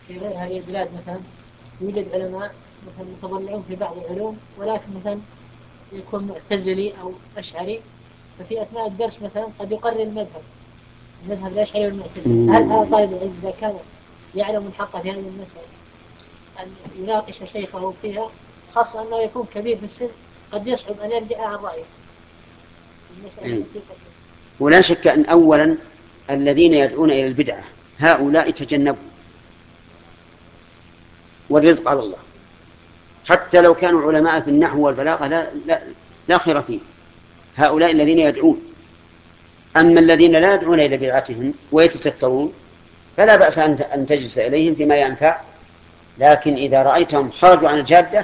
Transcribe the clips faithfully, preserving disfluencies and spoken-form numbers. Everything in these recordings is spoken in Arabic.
في غير هذه البلاد مثلا يوجد علماء مثلا متضلعون في بعض العلوم، ولكن مثلا يكون معتزلي أو أشعري، ففي أثناء الدرس مثلا قد يقرر المذهب المذهب الأشعري والمعتزلي. هل هذا طالب العلم إذا كان يعلم الحق في هذه المسألة أن يناقش شيخه فيها، خاصة أنه يكون كبير في السن، قد يصعب أن يرجع عن رأيه المسألة. ولا شك أن أولا الذين يدعون إلى البدعة هؤلاء تجنبوا، والرزق على الله، حتى لو كانوا علماء في النحو والبلاغة لا, لا, لا خير فيه، هؤلاء الذين يدعون. أما الذين لا يدعون إلى بدعتهم ويتسترون فلا بأس أن تجلس إليهم فيما ينفع، لكن إذا رأيتهم خرجوا عن الجادة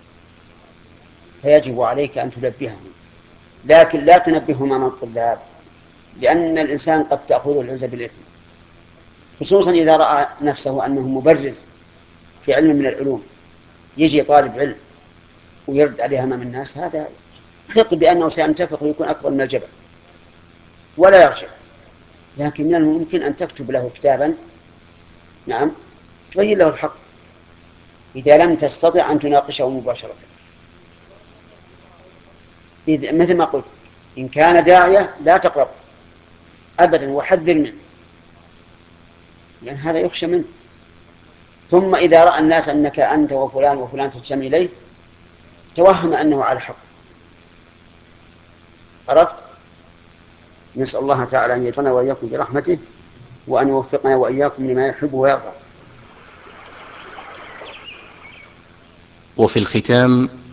فيجب عليك أن تنبههم، لكن لا تنبههم أمام الطلاب، لأن الإنسان قد تأخذه العزة بالإثم، خصوصا إذا رأى نفسه أنه مبرز في علم من العلوم، يجي طالب علم ويرد عليها أمام الناس، هذا ثق بأنه سينتفخ ويكون أكبر من الجبل ولا يرجع. لكن من الممكن أن تكتب له كتابا، نعم، تبين له الحق إذا لم تستطع أن تناقشه مباشرة. إذا مثل ما قلت، إن كان داعية لا تقرب أبدا وحذر منه، لأن هذا يخشى منه. ثم إذا رأى الناس أنك أنت وفلان وفلان تجتمع إليه توهم أنه على حق. عرفت؟ نسأل الله تعالى أن يجعلنا وإياكم برحمته، وأن يوفقنا وإياكم لما يحب ويرضى. وفي الختام